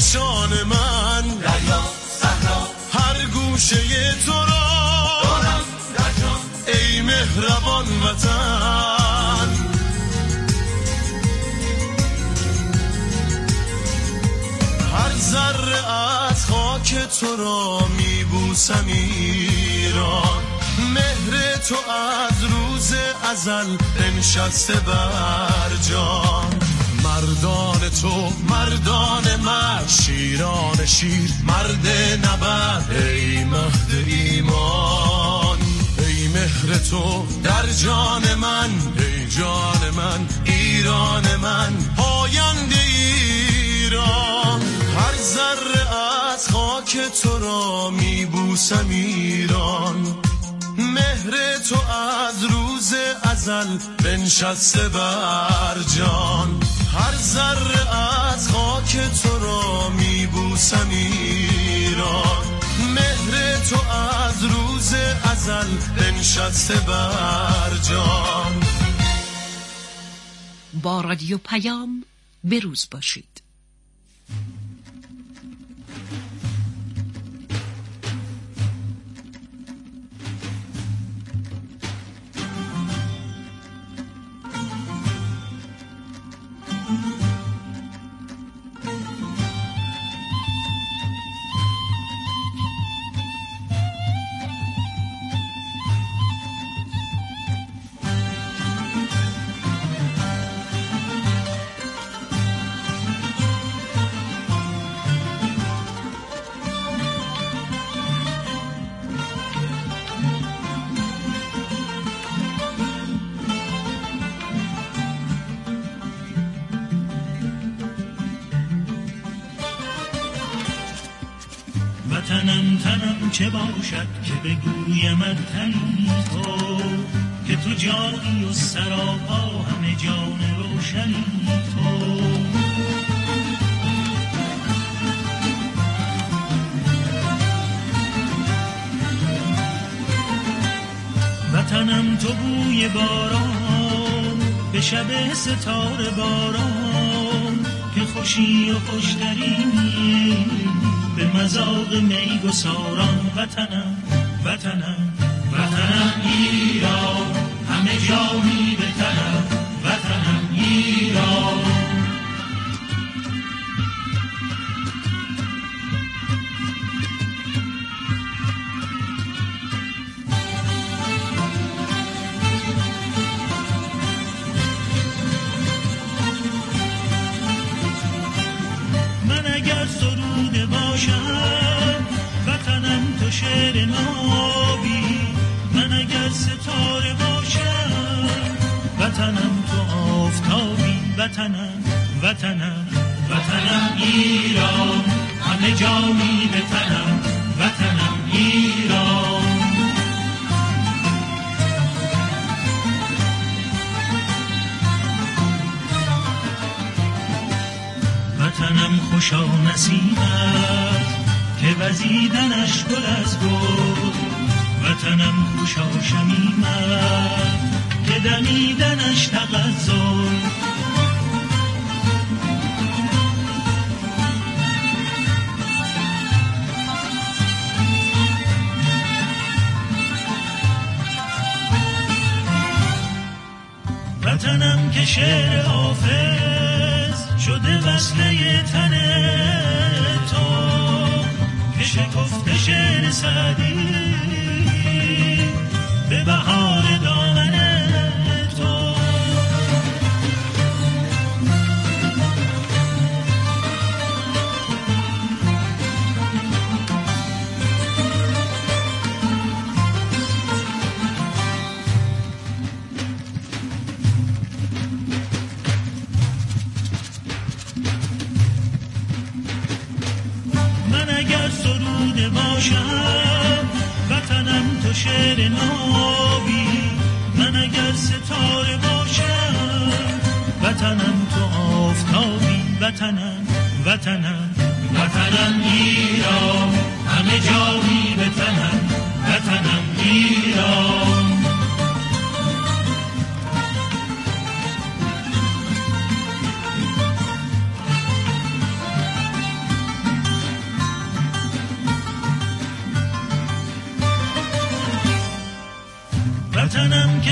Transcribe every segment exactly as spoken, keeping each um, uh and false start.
نشان من، دریا صحرا هر گوشه تو را دارم در جان. ای مهربان وطن، هر ذره از خاک تو را میبوسم ایران، مهر تو از روز ازل بنشسته بر جان. مردان تو مردان مرد، شیران شیر مرد نبرد، ای مهد ایمان، ای مهر تو در جان من، ای جان من ایران من، پاینده ایران. هر ذره از خاک تو را میبوسم ایران، مهر تو از روز ازل بنشسته بر جان. هر ذره از خاک تو را میبوسم ایران، مهر تو از روز ازل بنشسته بر جان. با رادیو پیام بروز باشید. تنم تنم چه باشد که بگویم تنی تو، که تو جانی و سراپا همه جان روشنی تو. وطنم تو بوی باران به شب ستاره باران، که خوشی و خوشترینی به مذاق می گساران. وطنم وطنم وطنم ایران، همه جانی به تنم، وطنم ایران. من اگر سروده باشم وطنم تو شعر نابی، من اگر ستاره باشم وطنم تو آفتابی. وطنم وطنم وطنم ایران، همه جانی به تنم، وطنم ایران. وطنم خوشا نسیمت که وزیدنش گل از گل، وطنم خوشا شمیمت که دمیدنش تغزل. وطنم که شعر حافظ شده وصله تن تو، که شکفته شعر سعدی به بهار دامن تو. من اگر سروده باشم وطنم تو شعر نابی، من اگر ستاره باشم وطنم تو آفتابی. وطنم وطنم وطنم ایران، همه جانی به تنم، وطنم ایران.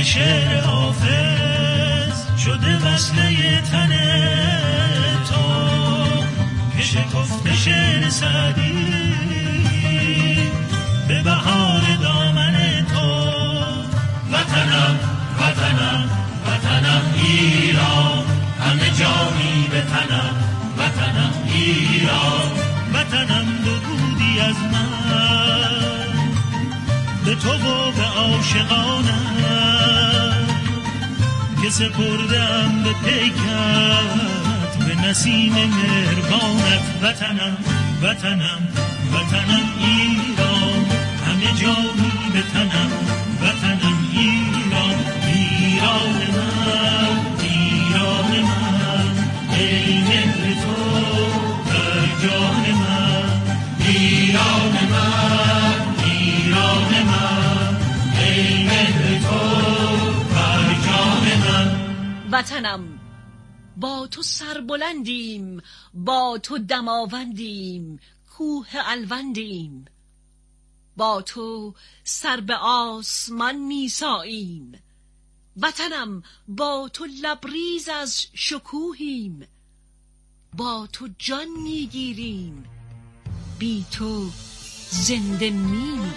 شعر حافظ شده وصله تن تو که شکفت شعر سعدی به بهار دامن تو. وطنم وطنم وطنم ایران، همه جانی به تنم، وطنم ایران. وطنم درودی از من به تو و به عاشقانم که سپردم به پیکت به نسیم مهربانت. وطنم وطنم وطنم ایران، همه جانی به تنم، وطنم ایران. ایران من ایران من ای مهر تو در جان من. ایران من ایران من ای مهر تو در جان من. وطنم با تو سربلندیم، با تو دماوندیم، کوه الوندیم، با تو سر به آسمان میساییم. وطنم با تو لبریز از شکوهیم، با تو جان میگیریم، بی تو زنده میمیریم.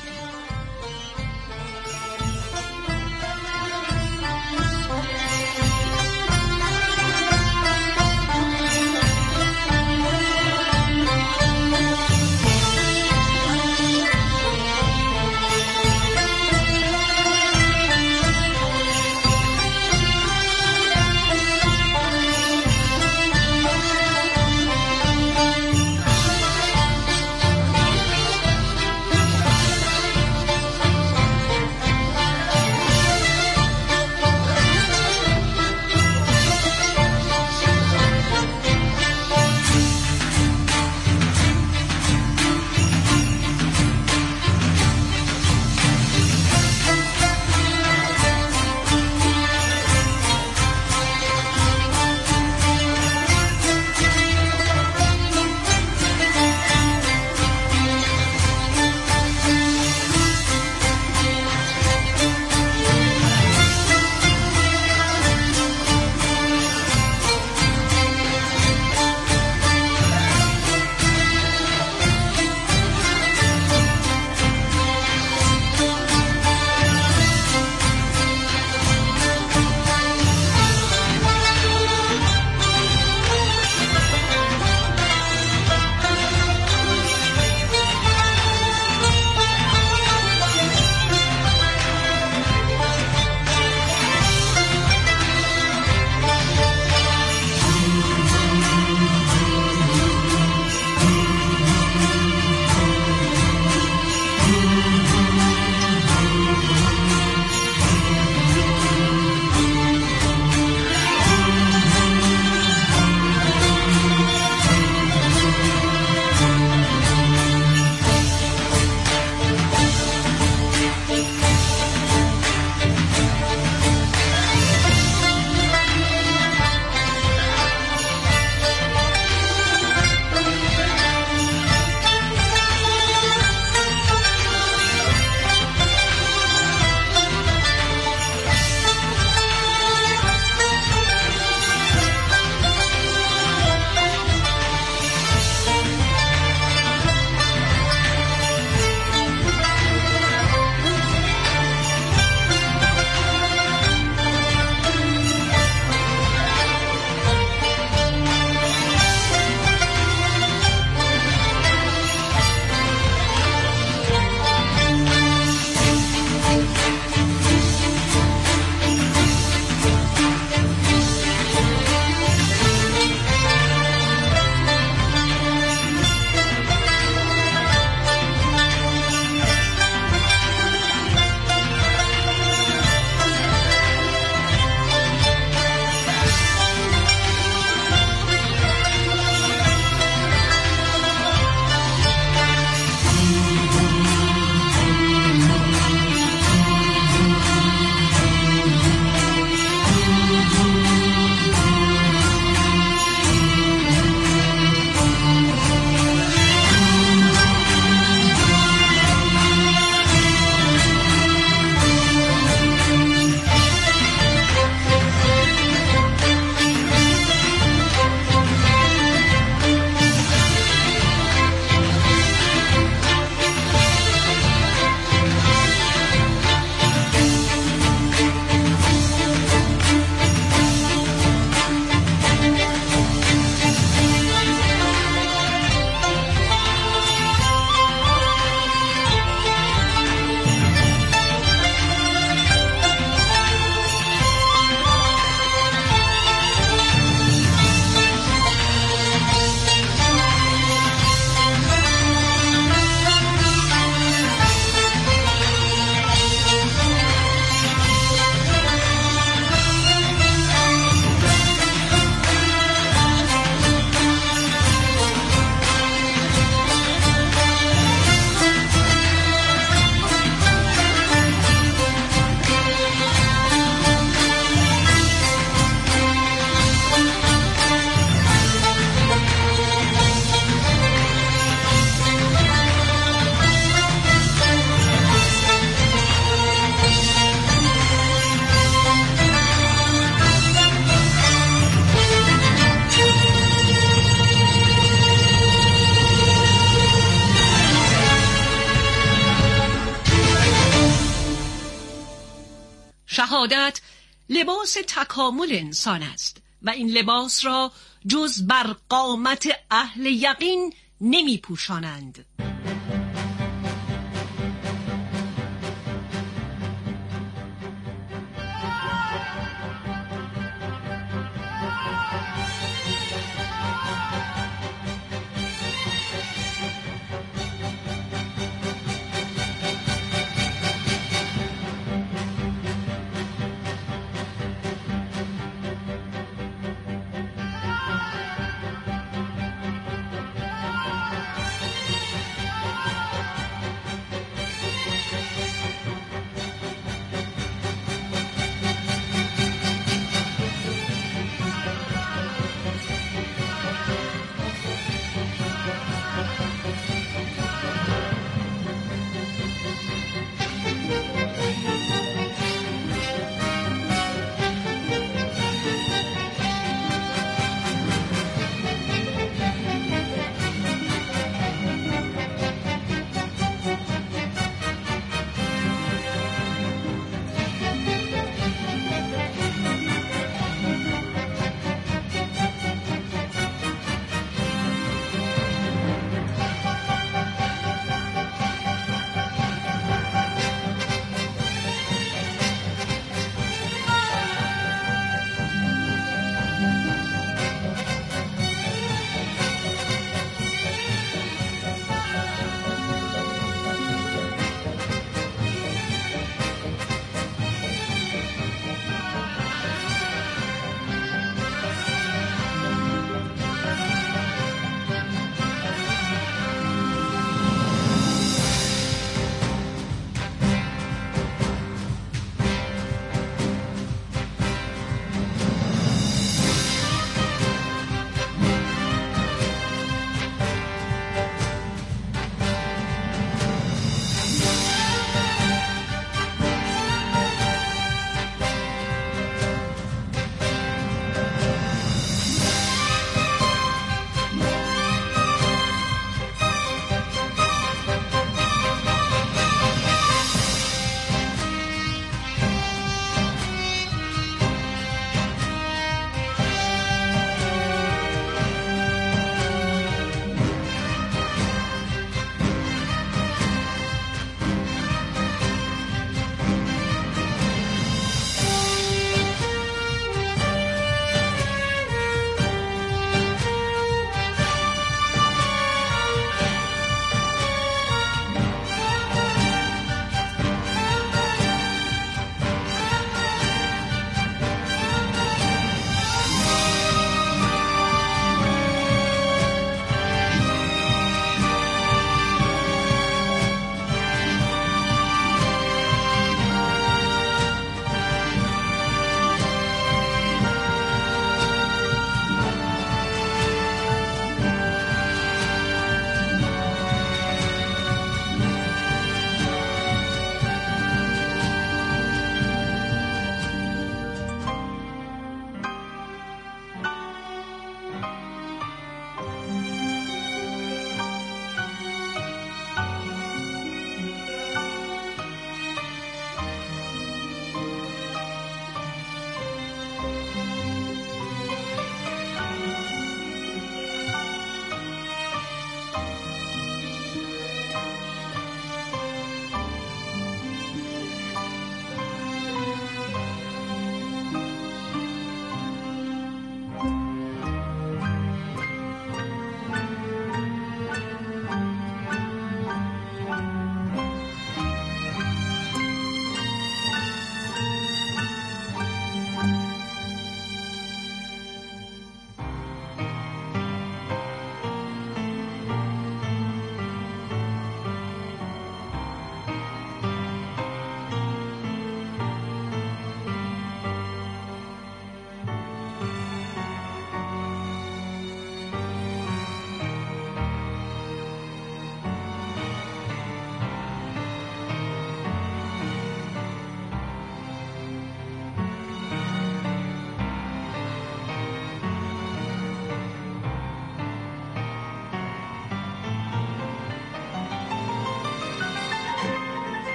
سعادت لباس تکامل انسان است و این لباس را جز بر قامت اهل یقین نمی پوشانند.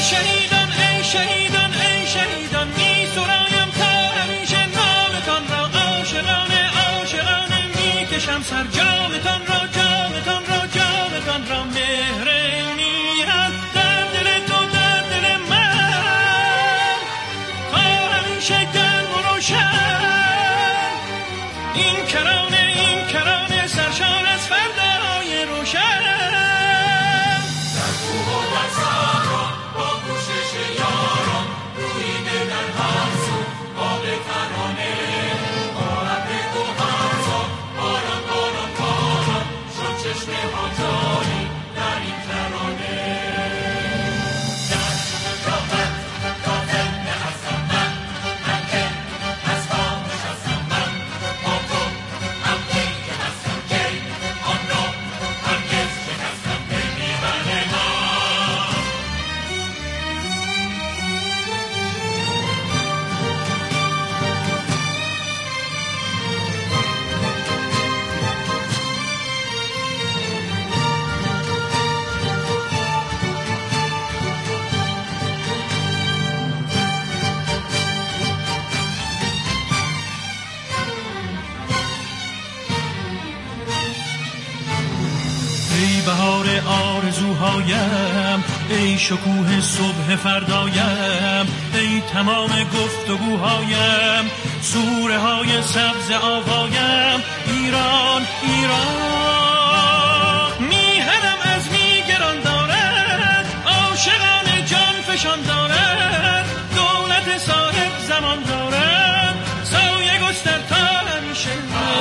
ای شهیدان ای شهیدان ای شهیدان می سرایم تا همیشه نامتان را عاشقانه عاشقانه می کشم سر جامتان را جامتان را جامتان را مهر میهن در دل تو در دل من تا همیشه گرم و روشن این کرانه این کرانه سرشار از فردای روشن در کوه و در صحرا با کوشش یاران رویده در هر سو باد ترانه با ابر گوهرزا باران باران باران شد چشمه ها جاری در این ترانه در راحت کافنده هستم من من که از خاموش هستم من با تو هم کی که هستم کی آن را هرگز شکستم نمیبره من ای بهار آرزوهایم ای شکوه صبح فردایم ای تمام گفتگوهایم سوره های سبز آوایم ایران ایران میهنم از میگران دارد عاشقان جان فشان دارد دولت صاحب زمان دارد سایه گستر تا همیشه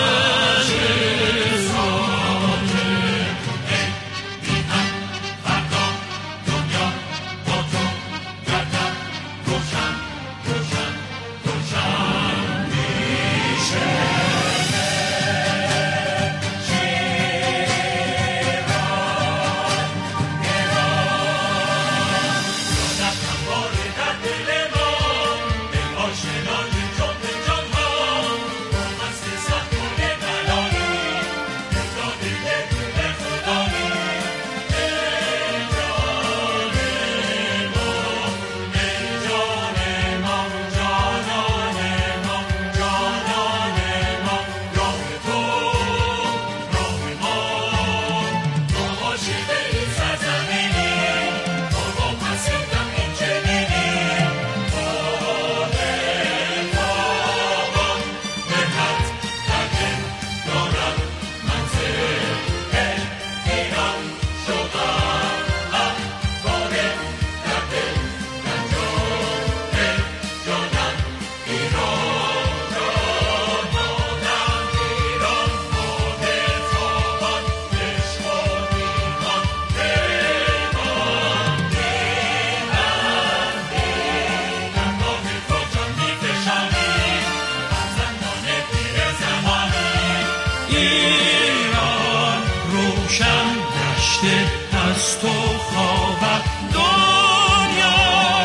ایران روشن گشته از تو خوابت دنیا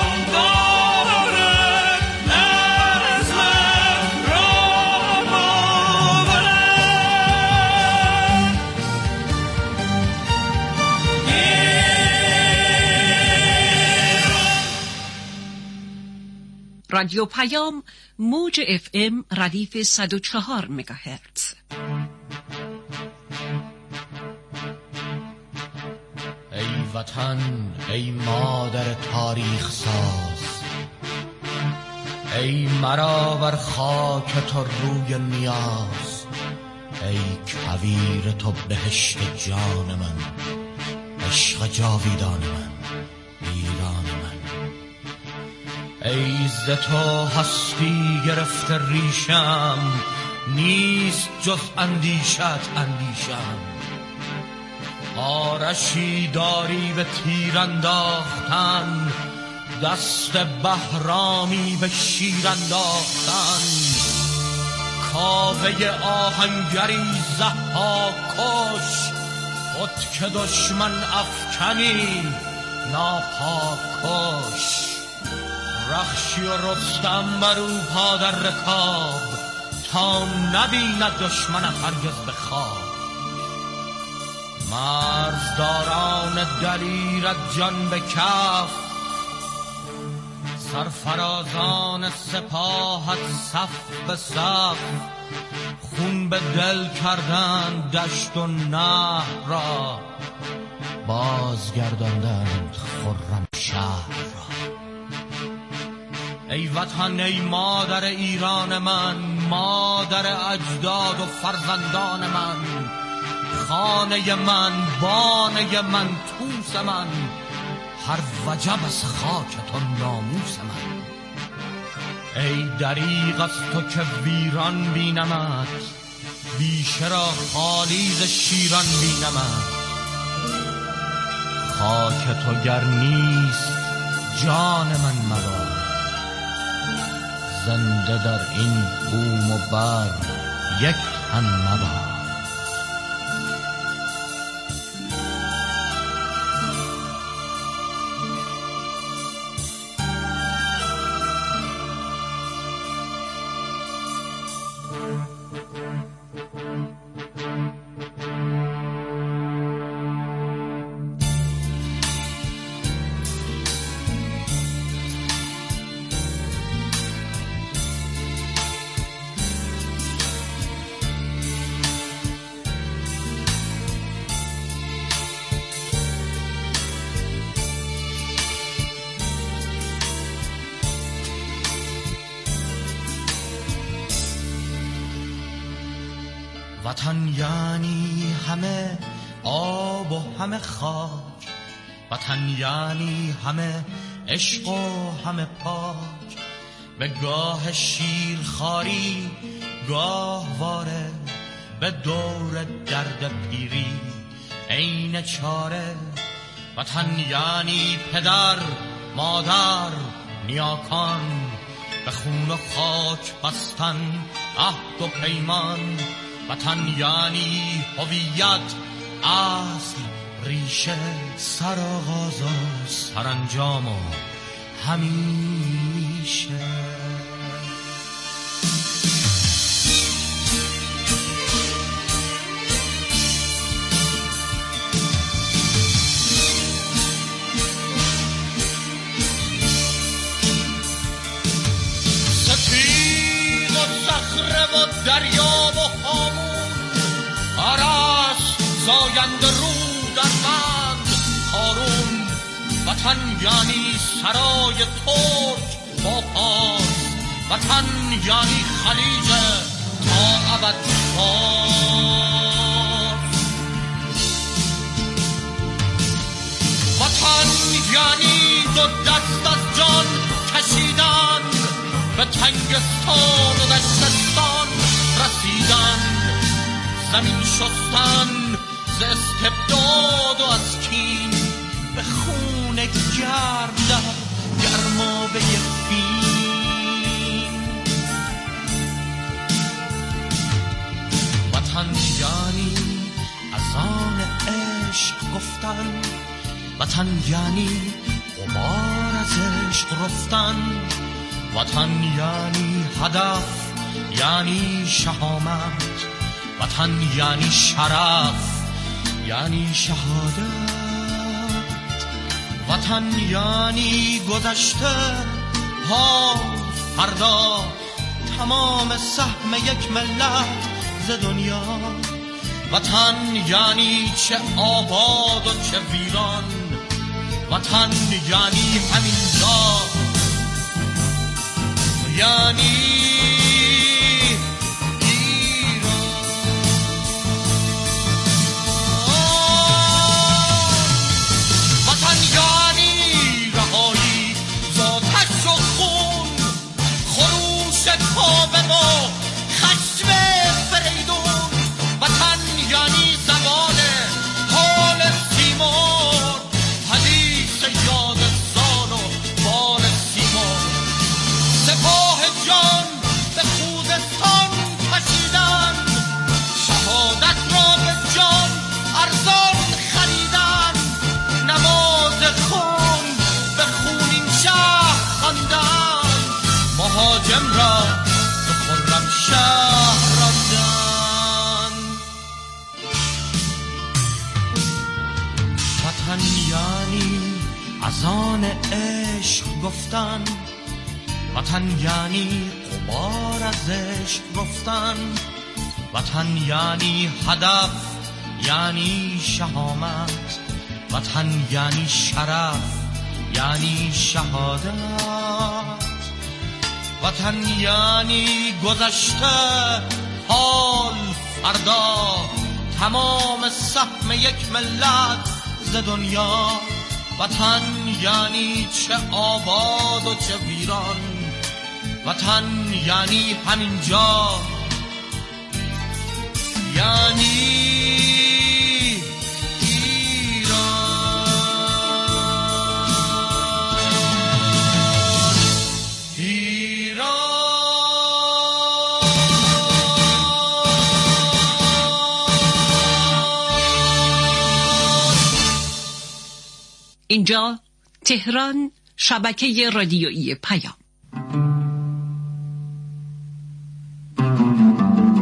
دارد از من را باورد رادیو پیام موج اف ام ردیف صد و چهار مگاهرتز. ای وطن ای مادر تاریخ ساز ای مرا بر خاک تو روی نیاز ای کویر تو بهشت جان من عشق جاویدان من ایران من ای ز تو هستی گرفت ریشم نیست جز اندیشت اندیشم آرشی داری به تیر انداختن دست بهرامی به شیر انداختن کاوه آهنگری ضحاک کش خود که دشمن افکنی ناپاک کش رخشی و رستم برو پا در رکاب تا نبیند دشمنت هرگز به خواب مرزداران دلیرت جان به کف سرفرازان سپاهت صف به صف، خون به دل کردند دشت و نهر را، بازگرداندند خرم شهر را. ای وطن، ای مادر ایران من، مادر اجداد و فرزندان من، خانه من، بانه من، توس من، هر وجب از خاک تو ناموس من. ای دریغ از تو که ویران بینمت، بیشه را خالی ز شیران بینمت. خاک تو گر نیست جان من مباد، زنده در این بوم و بر یک تن مباد. وطن یعنی همه آب و همه خاک، وطن یعنی همه عشق و همه پاک. به گاه شیرخواری گاهواره، به دور درد پیری عین چاره. وطن یعنی پدر، مادر، نیاکان، به خون و خاک بستن عهد و پیمان. وطن یعنی هویت، اصل، ریشه، سرآغاز و سرانجام و همیشه. سپید و صخره و دریا و هامون، آرش زاینده رو در بند هارون. وطن یعنی سرای ترک با پاس، وطن یعنی خلیج تا ابد باز. وطن یعنی دو دست از جان کشیدن، به تنگستان و دشتستان رسیدن. زمین شستن ز استبداد و از کین، به خون گرم در گرمابه فین. وطن یعنی اذان عشق گفتن، وطن یعنی غبار از عشق رفتن. وطن یعنی هدف، یعنی شهامت، وطن یعنی شرف، یعنی شهادت. وطن یعنی گذشته، ها، فردا، تمام سهم یک ملت ز دنیا. وطن یعنی چه آباد و چه ویران، وطن یعنی همینجا، یعنی مهاجم را به خرم شهر راندن. وطن یعنی اذان عشق گفتن، وطن یعنی غبار از عشق رفتن، وطن یعنی هدف، یعنی شهامت، وطن یعنی شرف، یعنی شهادت، وطن یعنی گذشته، حال، فردا، تمام سهم یک ملت ز دنیا. وطن یعنی چه آباد و چه ویران، وطن یعنی همینجا، یعنی اینجا تهران، شبکه رادیویی پیام.